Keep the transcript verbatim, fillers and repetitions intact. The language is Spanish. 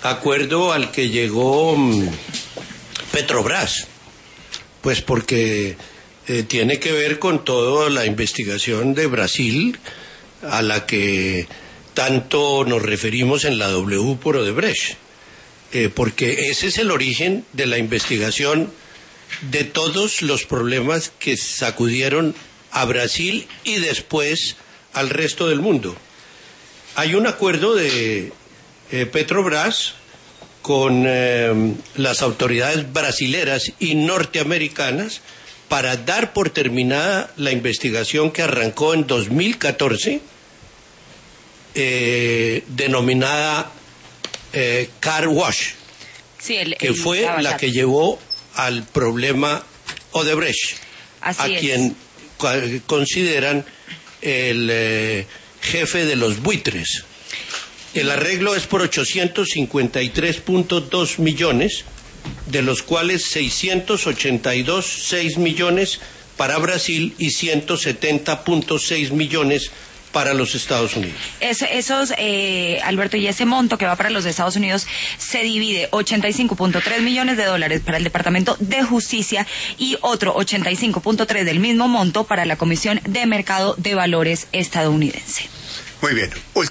acuerdo al que llegó um, Petrobras, pues porque eh, tiene que ver con toda la investigación de Brasil a la que tanto nos referimos en la W por Odebrecht, eh, porque ese es el origen de la investigación de todos los problemas que sacudieron a Brasil y después al resto del mundo. Hay un acuerdo de eh, Petrobras con eh, las autoridades brasileras y norteamericanas para dar por terminada la investigación que arrancó en dos mil catorce, eh, denominada eh, Car Wash, sí, el, que el, fue la, la que llevó al problema Odebrecht, Así a es. quien consideran el eh, jefe de los buitres. El arreglo es por ochocientos cincuenta y tres punto dos millones, de los cuales seiscientos ochenta y dos punto seis millones para Brasil y ciento setenta punto seis millones para los Estados Unidos. Es, esos, eh, Alberto, y ese monto que va para los Estados Unidos se divide ochenta y cinco punto tres millones de dólares para el Departamento de Justicia y otro ochenta y cinco punto tres del mismo monto para la Comisión de Mercado de Valores estadounidense. Muy bien.